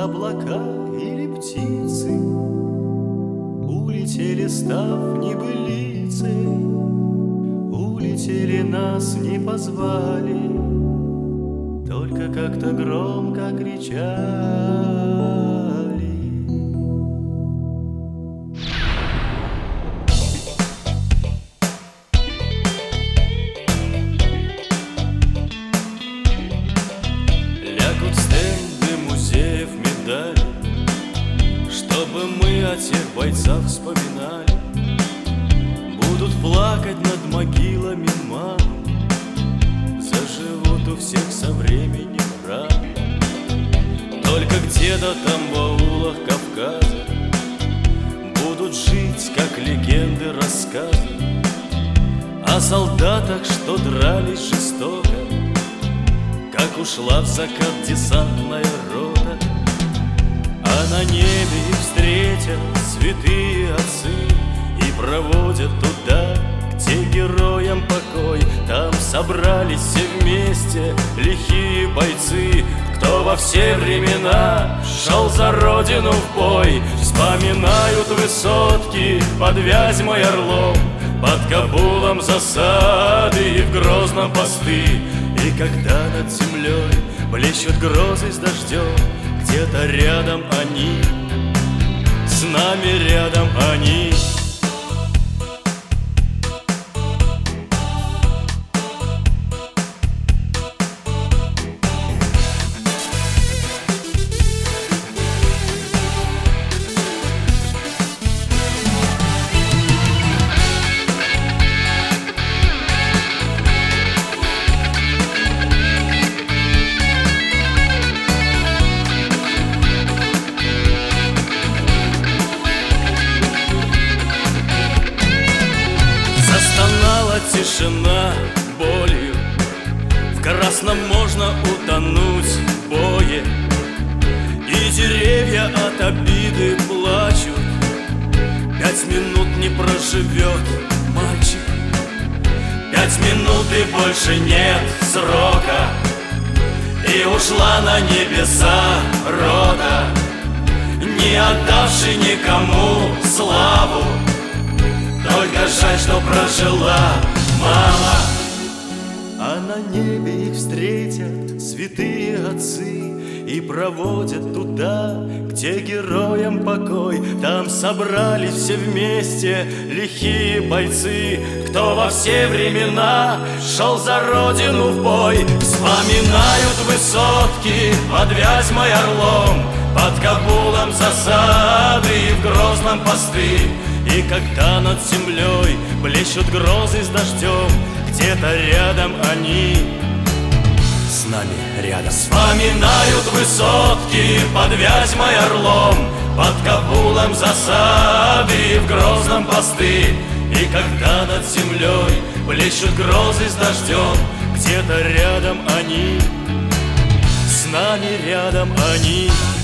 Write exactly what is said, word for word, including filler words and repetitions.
облака или птицы улетели, став небылицей, улетели, нас не позвали, только как-то громко кричали. Лягут стенды музеев медали, чтобы мы о тех бойцах вспоминали. Будут плакать над могилами мам, заживут у всех со временем раны. Только где-то там в аулах Кавказа будут жить, как легенды, рассказы о солдатах, что дрались жестоко, как ушла в закат десантная рота. А на небе их встретят святые отцы и проводят туда, где героям покой. Там собрались все вместе лихие бойцы, кто во все времена шел за родину в бой. Вспоминают высотки под Вязьмой, Орлом, под Кабулом засады и в Грозном посты. И когда над землей блещут грозы с дождем, где-то рядом они, с нами рядом они. Тишина болью, в красном можно утонуть в бое, и деревья от обиды плачут. Пять минут не проживет мальчик, пять минут и больше нет срока, и ушла на небеса рота, не отдавший никому славу. Только жаль, что прожила мало. А на небе их встретят святые отцы и проводят туда, где героям покой. Там собрались все вместе лихие бойцы, кто во все времена шел за родину в бой. Вспоминают высотки под Вязьмой, Орлом, под Кабулом засады и в Грозном посты. И когда над землей блещут грозы с дождем, где-то рядом они, с нами рядом. Вспоминают высотки под Вязьмой, Орлом, под Кабулом засады и в Грозном посты. И когда над землей блещут грозы с дождем, где-то рядом они, с нами рядом они.